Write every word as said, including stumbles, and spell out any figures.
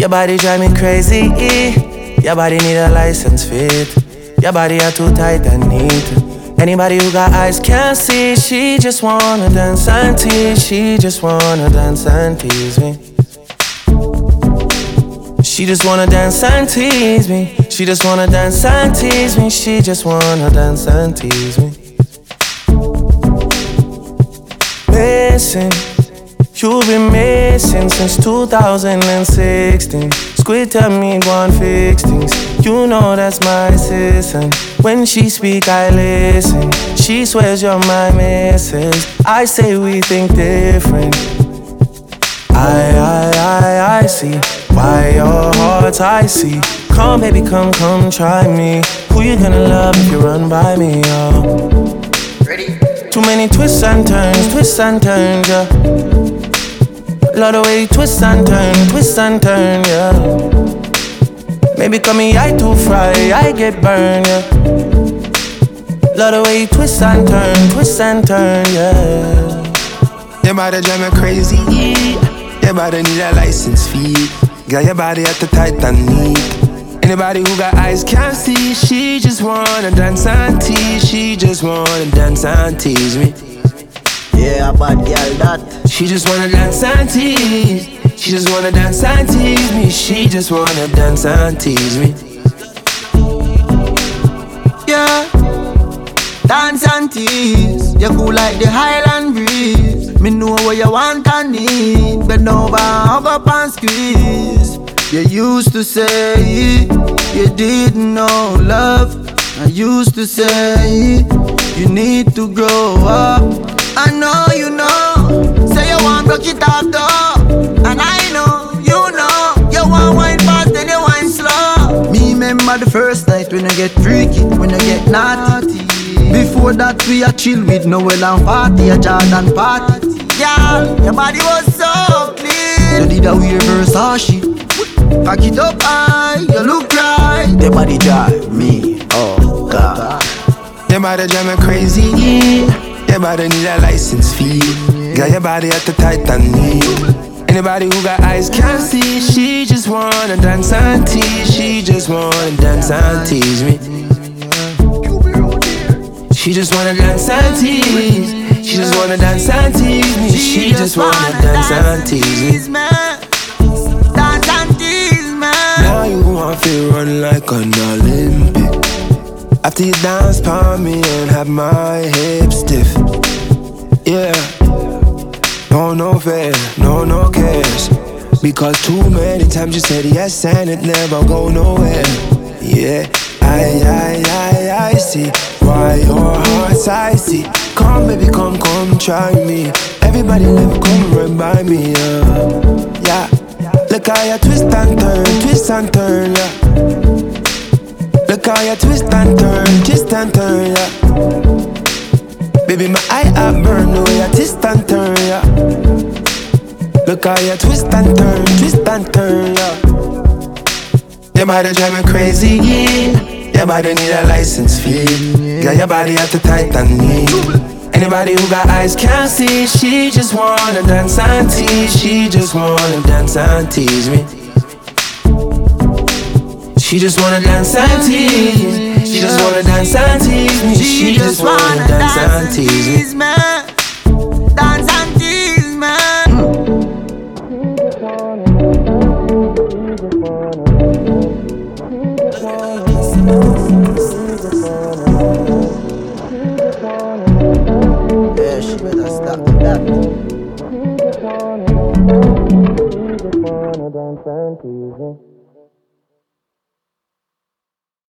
Your body drive me crazy. Your body need a license fit. Your body are too tight and neat. Anybody who got eyes can't see. She just wanna dance and tease. She just wanna dance and tease me. She just wanna dance and tease me. She just wanna dance and tease me. She just wanna dance and tease me. Missing, you've been missing since two thousand sixteen. Squid tell me go and fix things. You know that's my assistant. When she speak I listen. She swears you're my missus. I say we think different. I, I, I, I see why your heart's icy. Come baby, come, come try me. Who you gonna love if you run by me, oh? Ready? Too many twists and turns, twists and turns, yeah. Love the way you twist and turn, twist and turn, yeah. Maybe call me I too fry, I get burned, yeah. Love the way you twist and turn, twist and turn, yeah. Your body drive me crazy. Your body need a license fee. Got your body at the tight and neat. Anybody who got eyes can't see. She just wanna dance and tease. She just wanna dance and tease me. Yeah, bad girl that. She just wanna dance and tease. She just wanna dance and tease me. She just wanna dance and tease me. Yeah, dance and tease. You cool like the Highland breeze. Me know what you want and need. Bend over, hug up and squeeze. You used to say you didn't know love. I used to say you need to grow up. I know you know. Say you want broke it off though. And I know, you know. You want wine fast and you wine slow. Me remember the first night when you get freaky, when you get naughty. Before that we a chill with Noel and party, a Jordan party. Girl, your body was so clean. You did a weird Versace. Pack it up high, you look right. Your body drive me, oh God. Your body drive me crazy. Your body need a license fee. Got your body at the tight and neat. Anybody who got eyes can't see. She just wanna dance and tease. She just wanna dance and tease me. She just wanna dance and tease. She just wanna dance and tease me. She just wanna dance and tease me. Dance and tease me. Now you want to run like an Olympic. After you dance for me and have my hips stiff. Yeah. No, no fair, no, no cares. Because too many times you said yes and it never go nowhere. Yeah, I, I, I, I see why your heart's icy. Come baby, come, come try me. Everybody let me come run by me, uh. Yeah. Look how you twist and turn, twist and turn, yeah. Look how you twist and turn, twist and turn, yeah. Baby, my eye up burn, the way you twist and turn, yeah. Look how you twist and turn, twist and turn, yeah. Your body drive me crazy, yeah. Your body need a license fee. Got your body at the tight and neat. Anybody who got eyes can't see. She just wanna dance and tease. She just wanna dance and tease me. She just wanna dance and tease. She just wanna dance and tease me. She just wanna dance and tease me. Dance and tease me. Yeah, she better stop with that. She just wanna dance and tease me.